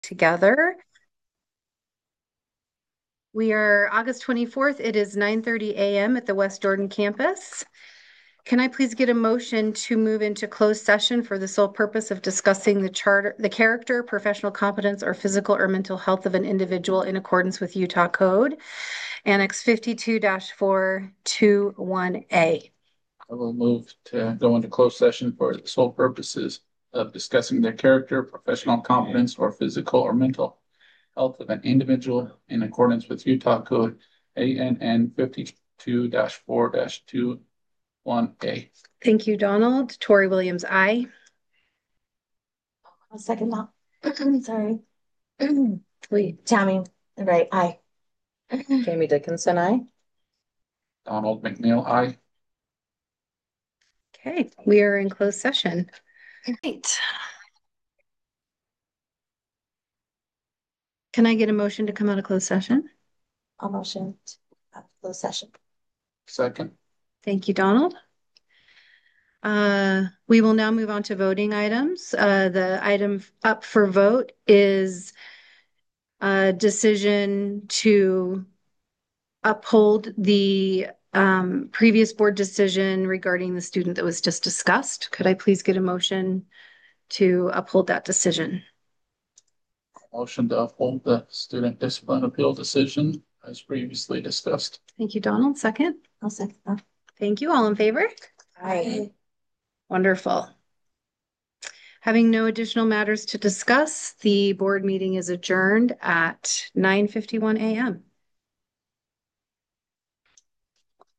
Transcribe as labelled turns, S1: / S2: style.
S1: together. We are August 24th. It is 9:30 a.m. at the West Jordan campus. Can I please get a motion to move into closed session for the sole purpose of discussing the character, professional competence, or physical or mental health of an individual in accordance with Utah Code, Annex 52-421A.
S2: I will move to go into closed session for the sole purposes of discussing their character, professional competence, or physical or mental health of an individual in accordance with Utah Code ANN 52-4-21A.
S1: Thank you, Donald. Tori Williams, aye.
S3: I'll second that. Sorry.
S1: Wait.
S3: Tammy, right, aye.
S4: Jamie Dickinson, aye.
S2: Donald McNeil, aye.
S1: Okay, we are in closed session. Right. Can I get a motion to come out of closed session?
S3: I'll motion to closed session.
S2: Second.
S1: Thank you, Donald. We will now move on to voting items. The item up for vote is a decision to uphold the previous board decision regarding the student that was just discussed. Could I please get a motion to uphold that decision?
S2: Motion to uphold the student discipline appeal decision as previously discussed.
S1: Thank you, Donald. Second.
S3: I'll second that.
S1: Thank you. All in favor?
S3: Aye.
S1: Wonderful. Having no additional matters to discuss, the board meeting is adjourned at 9:51 a.m.